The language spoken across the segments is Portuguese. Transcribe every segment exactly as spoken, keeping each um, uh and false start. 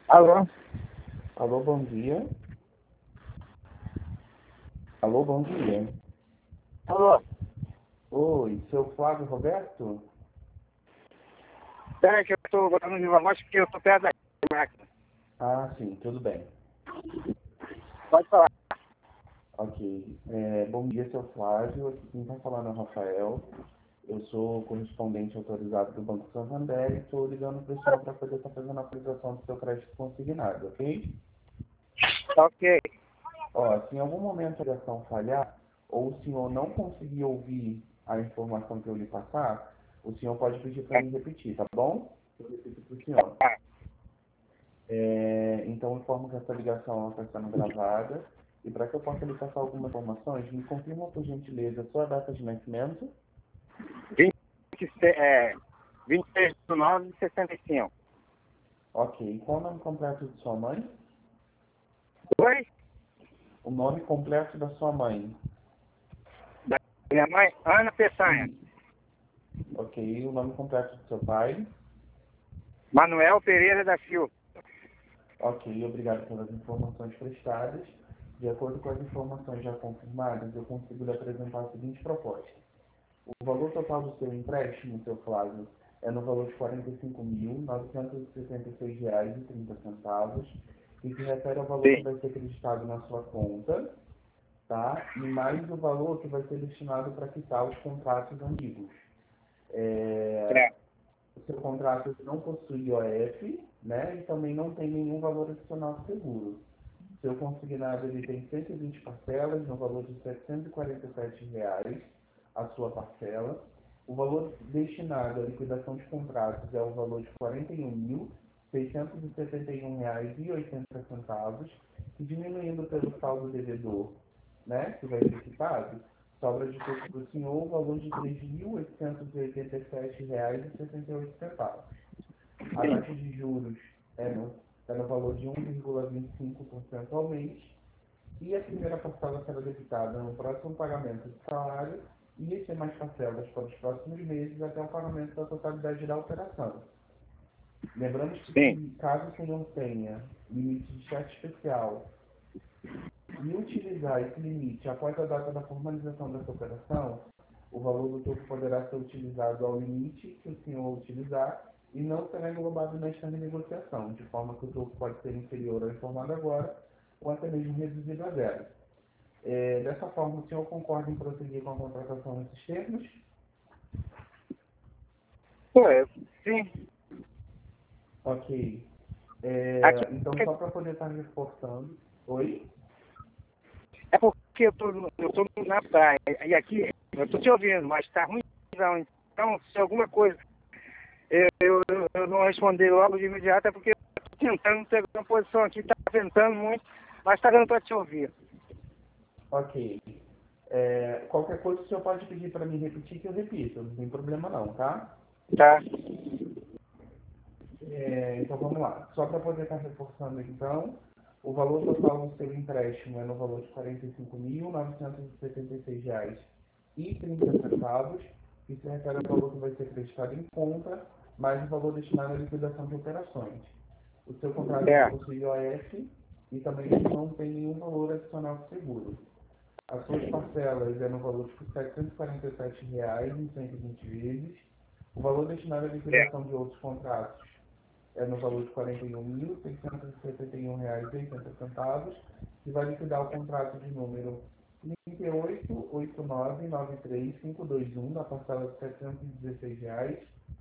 Alô? Alô, bom dia. Alô, bom dia. Alô? Oi, seu Flávio Roberto? Peraí que eu tô botando de voz porque eu tô perto da máquina. Ah, sim, tudo bem. Pode falar. Ok. É, bom dia, seu Flávio. Aqui quem está falando é o Rafael. Eu sou correspondente autorizado do Banco Santander e estou ligando para o senhor para poder estar fazendo a atualização do seu crédito consignado, ok? Ok. Ó, se em algum momento a ligação falhar ou o senhor não conseguir ouvir a informação que eu lhe passar, o senhor pode pedir para me repetir, tá bom? Eu repito para o senhor. Tá. É, então, informo que essa ligação está sendo gravada. E para que eu possa lhe passar algumas informações, me confirma, por gentileza, a sua data de nascimento. vinte, é, vinte e seis de nove de sessenta e cinco. Ok. Qual o nome completo de sua mãe? Oi? O nome completo da sua mãe. Da minha mãe, Ana Peçanha. E, ok. O nome completo do seu pai. Manuel Pereira da Silva. Ok. Obrigado pelas informações prestadas. De acordo com as informações já confirmadas, eu consigo lhe apresentar a seguinte proposta. O valor total do seu empréstimo, seu Flávio, é no valor de quarenta e cinco mil, novecentos e sessenta e seis reais e trinta centavos, e se refere ao valor que Sim. vai ser acreditado na sua conta, tá? E mais o valor que vai ser destinado para quitar os contratos antigos. É, É. o seu contrato não possui I O F, né? E também não tem nenhum valor adicional de seguro. O seu consignado ele tem cento e vinte parcelas no valor de setecentos e quarenta e sete reais a sua parcela. O valor destinado à liquidação de contratos é o valor de quarenta e um mil, seiscentos e setenta e um reais e oitenta centavos, e diminuindo pelo saldo devedor, né, que vai ser quitado, sobra de todo para o senhor o valor de três mil oitocentos e oitenta e sete reais e sessenta e oito centavos. A taxa de juros é no, é no valor de um vírgula vinte e cinco por cento ao mês, e a primeira parcela será debitada no próximo pagamento de salário e as demais parcelas para os próximos meses até o pagamento da totalidade da operação. Lembrando que, Sim. se, caso o senhor tenha limite de cheque especial e utilizar esse limite após a data da formalização dessa operação, o valor do topo poderá ser utilizado ao limite que o senhor utilizar e não será englobado nesta renegociação, de forma que o topo pode ser inferior ao informado agora ou até mesmo reduzido a zero. É, dessa forma, o senhor concorda em prosseguir com a contratação nesses termos? Ué, sim. Ok. É, Aqui então, só para poder estar reforçando... Oi? é porque eu tô, no- eu tô na praia. E aqui, eu tô te ouvindo, mas tá ruim. Não. Então, se alguma coisa eu, eu, eu não responder logo de imediato, é porque eu tô tentando ter uma posição aqui, tá ventando muito, mas tá dando para te ouvir. Ok. É, qualquer coisa o senhor pode pedir para mim repetir que eu repito, não tem problema não, tá? Tá? É, então vamos lá. Só para poder estar reforçando então, o valor total do seu empréstimo é no valor de quarenta e cinco mil, novecentos e setenta e seis reais e trinta centavos, que se refere ao valor que vai ser acreditado em conta, mais o valor destinado à liquidação de operações. O seu contrato não É. possui I O F e também não tem nenhum valor adicional de seguro. As suas parcelas é no valor de setecentos e quarenta e sete reais em cento e vinte vezes. O valor destinado à É. liquidação de outros contratos é no valor de quarenta e um mil, seiscentos e setenta e um reais e oitenta centavos, que vai liquidar o contrato de número trinta e oito, oitenta e nove, noventa e três, quinhentos e vinte e um, na parcela de setecentos e dezesseis reais.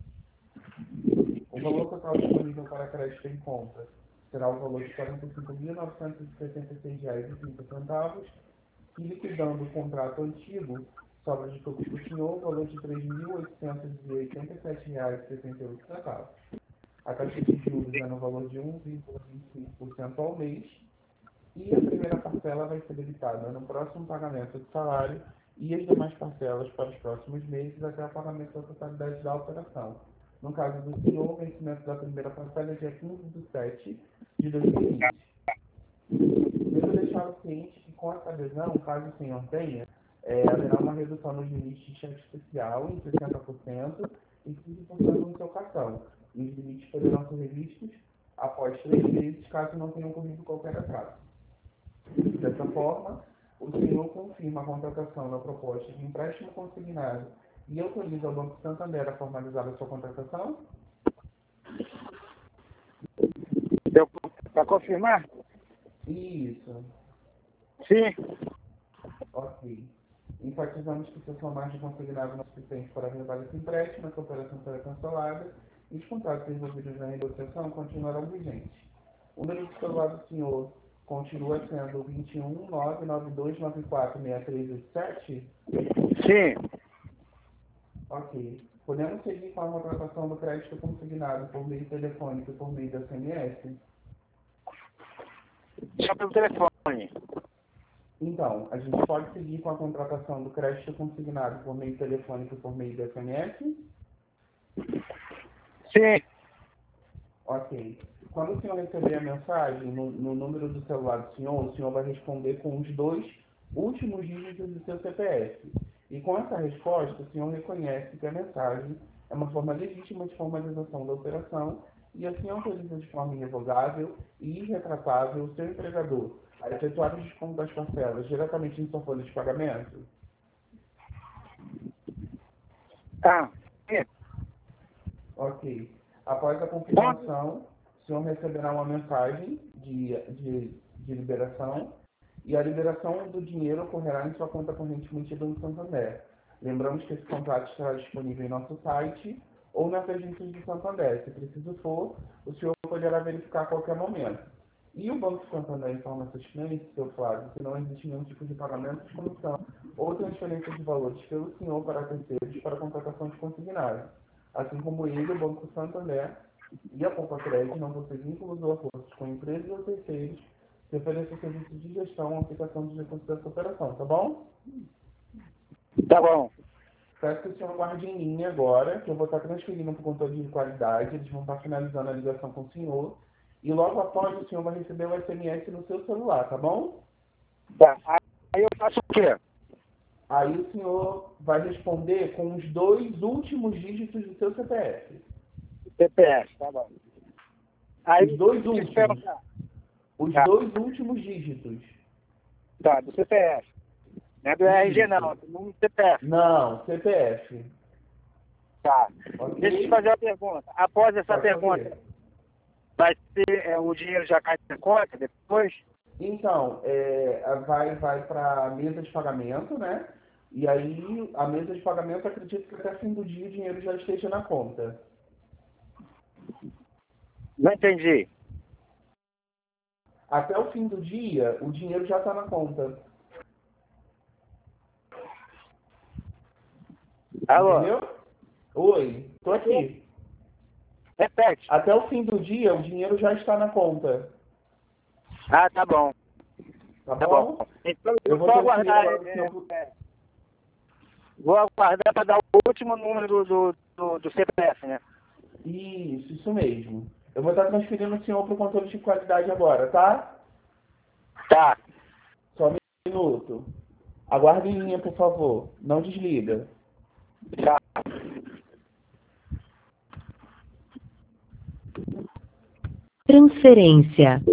O valor total disponível para crédito em conta será o valor de quarenta e cinco mil, novecentos e setenta e seis reais e trinta centavos, e liquidando o contrato antigo, sobra de todos para o senhor o valor de três mil oitocentos e oitenta e sete reais e sessenta e oito centavos. A taxa de juros é no valor de um vírgula vinte e cinco por cento ao mês, e a primeira parcela vai ser debitada no próximo pagamento de salário e as demais parcelas para os próximos meses até o pagamento da totalidade da operação. No caso do senhor, o vencimento da primeira parcela é dia quinze de setembro de dois mil e vinte. Devo deixar o cliente que, com essa adesão, caso o senhor tenha, é, haverá uma redução nos limites de cheque especial em sessenta por cento e quinze por cento no seu cartão. E os limites poderão ser revistos após três meses, caso não tenha ocorrido qualquer atraso. Dessa forma, o senhor confirma a contratação da proposta de empréstimo consignado e autoriza ao Banco Santander a formalizar a sua contratação? Para confirmar? Isso. Sim. Ok. Enfatizamos que se a sua margem consignada não é suficiente para renovar esse empréstimo, essa operação será cancelada e os contratos envolvidos na negociação continuarão vigentes. O número de celular do senhor continua sendo vinte e um, nove nove dois nove quatro, seis três oito sete? Sim. Ok. Podemos seguir com a contratação do crédito consignado por meio telefônico e por meio da S M S? Só pelo telefone. Então, a gente pode seguir com a contratação do crédito consignado por meio telefônico e por meio da S M S? Sim. Ok. Quando o senhor receber a mensagem no, no número do celular do senhor, o senhor vai responder com os dois últimos dígitos do seu C P F. E com essa resposta, o senhor reconhece que a mensagem é uma forma legítima de formalização da operação e assim autoriza de forma irrevogável e irretratável o seu empregador a efetuar o desconto das parcelas diretamente em sua folha de pagamento? Tá. Sim. Ok. Após a confirmação, o senhor receberá uma mensagem de, de, de liberação e a liberação do dinheiro ocorrerá em sua conta corrente mantida no Santander. Lembramos que esse contrato estará disponível em nosso site ou nas agências do Santander. Se preciso for, o senhor poderá verificar a qualquer momento. E o Banco Santander informa seus clientes, seu Flávio, que não existe nenhum tipo de pagamento de comissão ou transferência de valores pelo senhor para terceiros para contratação de consignado. Assim como ele, o Banco Santander e a Poupa Crédito não possuem vínculos ou acordos com empresas ou terceiros que ofereçam serviços de gestão ou aplicação de recursos dessa operação, tá bom? Tá bom. Peço que o senhor guarde em linha agora, que eu vou estar transferindo para o controle de qualidade, eles vão estar finalizando a ligação com o senhor, e logo após o senhor vai receber o S M S no seu celular, tá bom? Tá. Aí eu faço o quê? Aí o senhor vai responder com os dois últimos dígitos do seu C P F. C P S, tá bom. Aí Os dois eu últimos. perguntar. Os Tá. dois últimos dígitos. Tá, do C P S. Não é do R G não, é do número do C P S. Não, C P F. Tá. Ok? Deixa eu te fazer uma pergunta. Após essa Pode pergunta, fazer. vai ser é, o dinheiro já cai na conta depois? Então, é, vai, vai para a mesa de pagamento, né? E aí, a mesa de pagamento, acredito que até fim do dia o dinheiro já esteja na conta. Não entendi. Até o fim do dia, o dinheiro já está na conta. Alô? Entendeu? Oi, tô aqui. Repete. Até o fim do dia, o dinheiro já está na conta. Ah, tá bom. Tá Tá bom? bom. Então Eu eu vou vou transferir aguardar. agora o É, senhor... é, vou aguardar para dar o último número do, do, do, do C P F, né? Isso, isso mesmo. Eu vou estar transferindo o senhor para o controle de qualidade agora, tá? Tá. Só um minuto. Aguarde em linha, por favor. Não desliga. Tá. Transferência.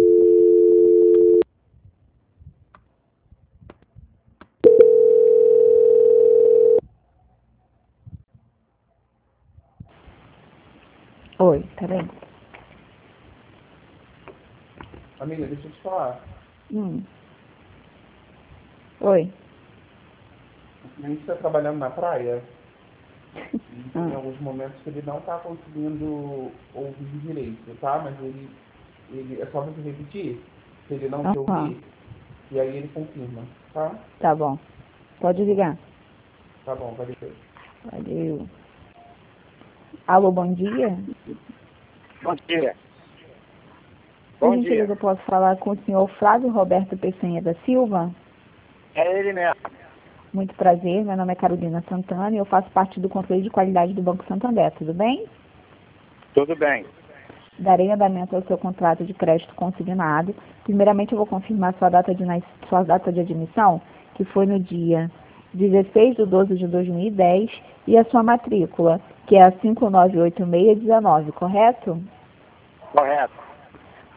Oi, peraí. Amiga, deixa eu te falar. Hum. Oi. A gente está trabalhando na praia e tem Ah. alguns momentos que ele não está conseguindo ouvir direito, tá? Mas ele, ele... É só você repetir, se ele não te Aham. ouvir, e aí ele confirma, tá? Tá bom. Pode ligar. Tá bom, valeu. Valeu. Alô, bom dia? Bom dia. Por Bom dia. gentileza, eu posso falar com o senhor Flávio Roberto Peçanha da Silva? É ele mesmo. Muito prazer, meu nome é Carolina Santana e eu faço parte do controle de qualidade do Banco Santander, tudo bem? Tudo bem. Darei andamento ao seu contrato de crédito consignado. Primeiramente, eu vou confirmar sua data de, nas- sua data de admissão, que foi no dia dezesseis de doze de dois mil e dez, e a sua matrícula, que é a cinco nove oito seis um nove, correto? Correto.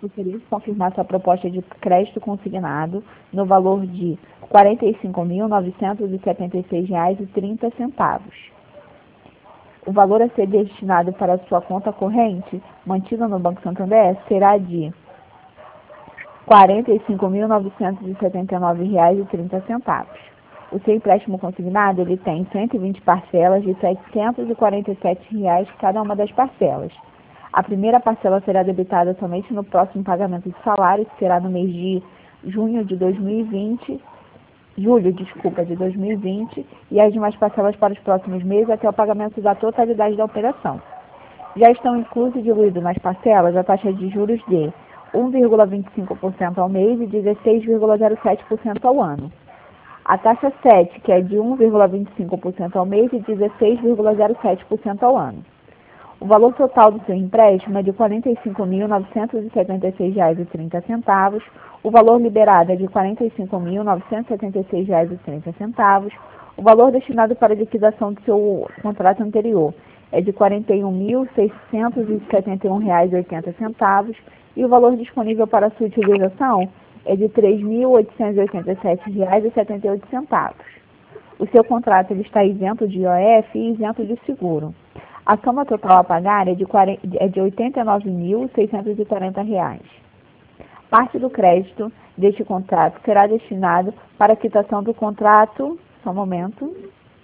gostaria de confirmar sua proposta de crédito consignado no valor de quarenta e cinco mil, novecentos e setenta e seis reais e trinta centavos. O valor a ser destinado para a sua conta corrente, mantida no Banco Santander, será de quarenta e cinco mil, novecentos e setenta e nove reais e trinta centavos. O seu empréstimo consignado ele tem cento e vinte parcelas de setecentos e quarenta e sete reais cada uma das parcelas. A primeira parcela será debitada somente no próximo pagamento de salário, que será no mês de junho de dois mil e vinte, julho, desculpa, de dois mil e vinte, e as demais parcelas para os próximos meses até o pagamento da totalidade da operação. Já estão inclusos e diluídos nas parcelas a taxa de juros de um vírgula vinte e cinco por cento ao mês e dezesseis vírgula zero sete por cento ao ano. A taxa sete, que é de um vírgula vinte e cinco por cento ao mês e dezesseis vírgula zero sete por cento ao ano. O valor total do seu empréstimo é de quarenta e cinco mil, novecentos e setenta e seis reais e trinta centavos. O valor liberado é de quarenta e cinco mil, novecentos e setenta e seis reais e trinta centavos. O valor destinado para a liquidação do seu contrato anterior é de quarenta e um mil, seiscentos e setenta e um reais e oitenta centavos. E o valor disponível para sua utilização é de três mil, oitocentos e oitenta e sete reais e setenta e oito centavos. O seu contrato ele está isento de I O F e isento de seguro. A soma total a pagar é de, é de oitenta e nove mil, seiscentos e quarenta reais. Parte do crédito deste contrato será destinado para a quitação do contrato, só um momento,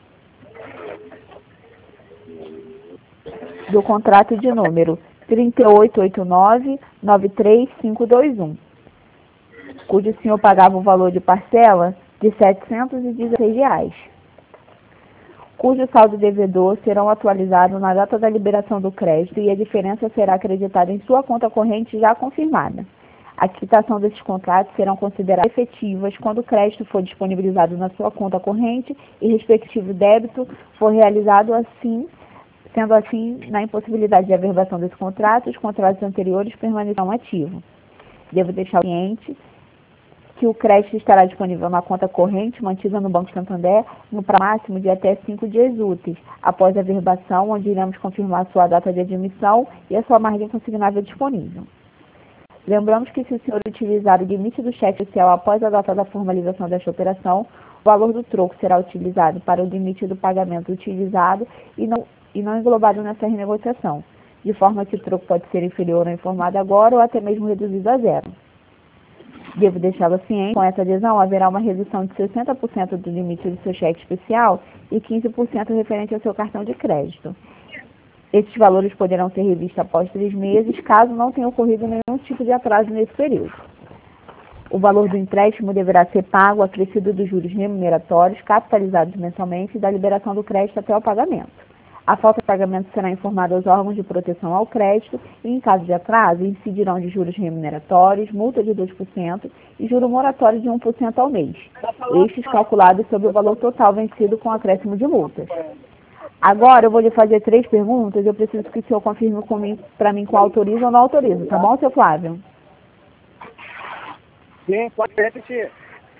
do contrato de número trinta oito oitenta e nove, noventa e três mil quinhentos e vinte e um, cujo o senhor pagava o valor de parcela de setecentos e dezesseis reais. Cujo saldo devedor serão atualizados na data da liberação do crédito e a diferença será acreditada em sua conta corrente já confirmada. A quitação desses contratos serão consideradas efetivas quando o crédito for disponibilizado na sua conta corrente e respectivo débito for realizado assim, sendo assim, na impossibilidade de averbação desse contrato, os contratos anteriores permanecerão ativos. Devo deixar o cliente que o crédito estará disponível na conta corrente mantida no Banco Santander no prazo máximo de até cinco dias úteis, após a averbação, onde iremos confirmar sua data de admissão e a sua margem consignável disponível. Lembramos que se o senhor utilizar o limite do cheque social após a data da formalização desta operação, o valor do troco será utilizado para o limite do pagamento utilizado e não, e não englobado nessa renegociação, de forma que o troco pode ser inferior ao informado agora ou até mesmo reduzido a zero. Devo deixá-lo ciente, com essa adesão haverá uma redução de sessenta por cento do limite do seu cheque especial e quinze por cento referente ao seu cartão de crédito. Esses valores poderão ser revistos após três meses, caso não tenha ocorrido nenhum tipo de atraso nesse período. O valor do empréstimo deverá ser pago acrescido dos juros remuneratórios, capitalizados mensalmente, e da liberação do crédito até o pagamento. A falta de pagamento será informada aos órgãos de proteção ao crédito e, em caso de atraso, incidirão de juros remuneratórios, multa de dois por cento e juro moratório de um por cento ao mês, estes calculados sobre o valor total vencido com acréscimo de multas. Agora, eu vou lhe fazer três perguntas e eu preciso que o senhor confirme para mim qual autoriza ou não autoriza, tá bom, seu Flávio? Sim, pode repetir.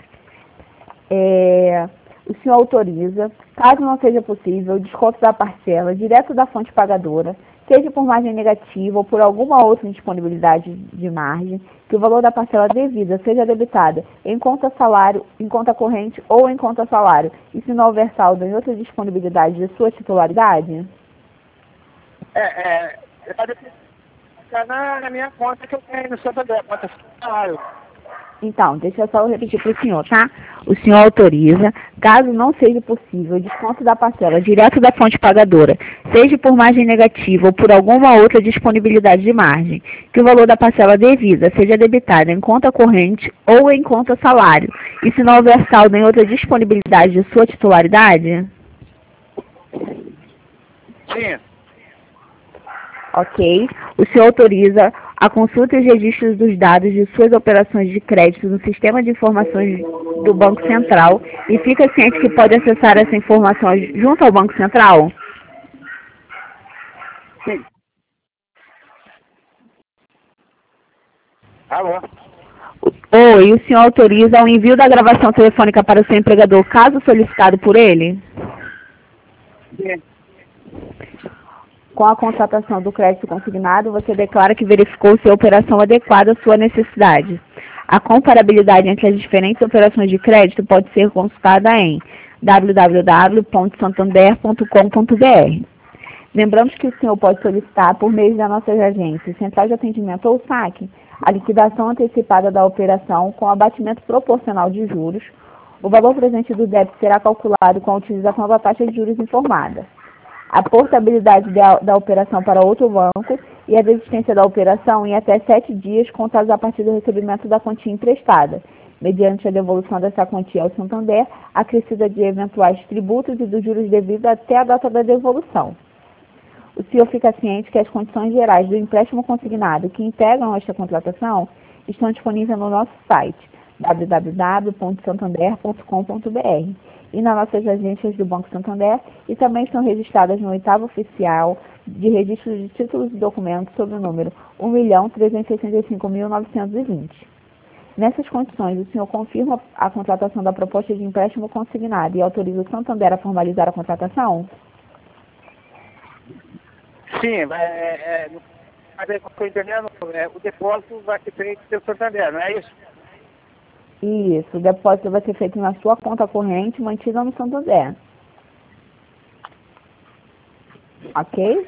É... O senhor autoriza, caso não seja possível, o desconto da parcela direto da fonte pagadora, seja por margem negativa ou por alguma outra indisponibilidade de margem, que o valor da parcela devida seja debitada em conta salário, em conta corrente ou em conta salário, e se não houver saldo em outra disponibilidade de sua titularidade? É, é, está na, na minha conta que eu tenho no Santander, conta salário. Então, deixa eu só repetir para o senhor, tá? O senhor autoriza, caso não seja possível, o desconto da parcela direto da fonte pagadora, seja por margem negativa ou por alguma outra disponibilidade de margem, que o valor da parcela devida seja debitado em conta corrente ou em conta salário, e se não houver saldo em outra disponibilidade de sua titularidade? Sim. Ok. O senhor autoriza a consulta e os registros dos dados de suas operações de crédito no sistema de informações do Banco Central e fica ciente que pode acessar essa informação junto ao Banco Central? Sim. Alô? Oi, o senhor autoriza o envio da gravação telefônica para o seu empregador, caso solicitado por ele? Sim. Com a contratação do crédito consignado, você declara que verificou se a operação adequada à sua necessidade. A comparabilidade entre as diferentes operações de crédito pode ser consultada em w w w ponto santander ponto com ponto b r. Lembramos que o senhor pode solicitar, por meio das nossas agências, Central de Atendimento ou saque, a liquidação antecipada da operação com abatimento proporcional de juros. O valor presente do débito será calculado com a utilização da taxa de juros informada. A portabilidade da, da operação para outro banco e a desistência da operação em até sete dias contados a partir do recebimento da quantia emprestada, mediante a devolução dessa quantia ao Santander, acrescida de eventuais tributos e dos juros devidos até a data da devolução. O senhor fica ciente que as condições gerais do empréstimo consignado que integram esta contratação estão disponíveis no nosso site, w w w ponto santander ponto com ponto b r, e nas nossas agências do Banco Santander, e também estão registradas no oitavo oficial de registro de títulos e documentos sob o número um milhão trezentos e sessenta e cinco mil novecentos e vinte. Nessas condições, o senhor confirma a contratação da proposta de empréstimo consignado e autoriza o Santander a formalizar a contratação? Sim, é, é, mas aí, como eu estou entendendo, é, o depósito vai ser feito pelo Santander, não é isso? Isso, o depósito vai ser feito na sua conta corrente, mantida no Santander. Ok?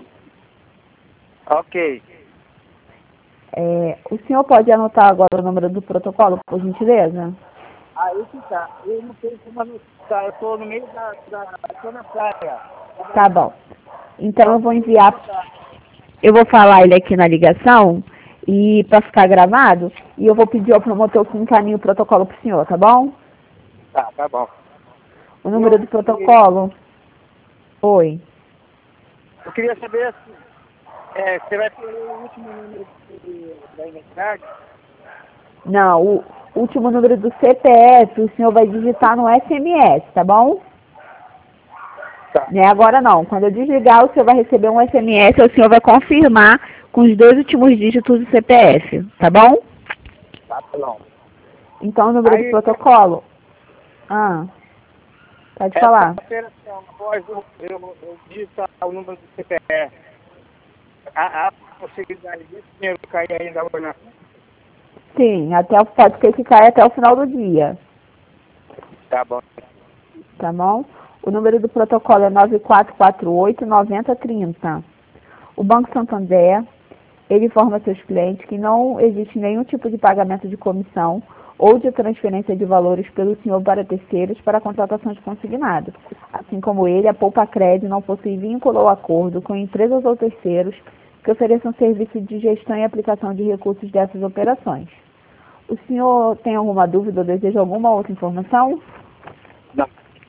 Ok. É, o senhor pode anotar agora o número do protocolo, por gentileza? Aí que tá. Eu não sei como anotar. Eu estou no meio da... da estou na praia. Tá bom. Então eu vou enviar... Eu vou falar ele aqui na ligação, e para ficar gravado, e eu vou pedir ao promotor que encaminhe o protocolo para o senhor, tá bom? Tá, tá bom. O número do protocolo? Oi. Eu queria saber se é, você vai ter o último número da identidade? Não, o último número do C P F o senhor vai digitar no S M S, tá bom? Tá. Não é agora não. Quando eu desligar, o senhor vai receber um S M S, o senhor vai confirmar com os dois últimos dígitos do C P F, tá bom? Tá bom. Então o número Aí, do protocolo? Ah, pode essa falar. operação, após eu, eu, eu digitar o número do C P F, há, há possibilidade desse dinheiro cair ainda hoje na... Sim, até, o- pode ser que caia até o final do dia, Tá bom. tá bom? O número do protocolo é nove quatro quatro oito, nove zero três zero. O Banco Santander, ele informa seus clientes que não existe nenhum tipo de pagamento de comissão ou de transferência de valores pelo senhor para terceiros para a contratação de consignado. Assim como ele, a Poupa Cred não possui vínculo ou acordo com empresas ou terceiros que ofereçam serviço de gestão e aplicação de recursos dessas operações. O senhor tem alguma dúvida ou deseja alguma outra informação? Não.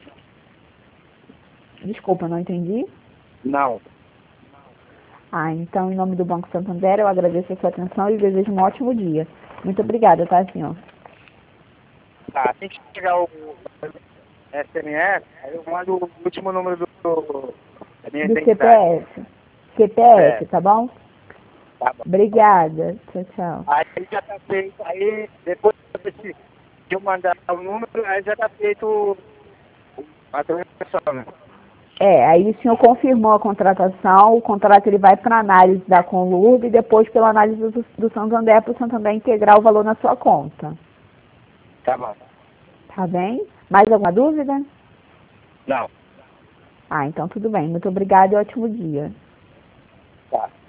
Desculpa, não entendi. Não. Ah, então, em nome do Banco Santander, eu agradeço a sua atenção e desejo um ótimo dia. Muito obrigada, tá, senhor? Tá, tem que chegar o S M S, aí eu mando o último número do, do da minha Do C P identidade. F. C P F, É. tá bom? Tá bom. Obrigada. Tchau, tchau. Aí já tá feito, aí depois desse, de eu mandar o número, aí já tá feito a transação, né? É, aí o senhor confirmou a contratação, o contrato ele vai para análise da Conlurb e depois pela análise do, do Santander para o Santander integrar o valor na sua conta. Tá bom. Tá bem? Mais alguma dúvida? Não. Ah, então tudo bem. Muito obrigada e ótimo dia. Tá.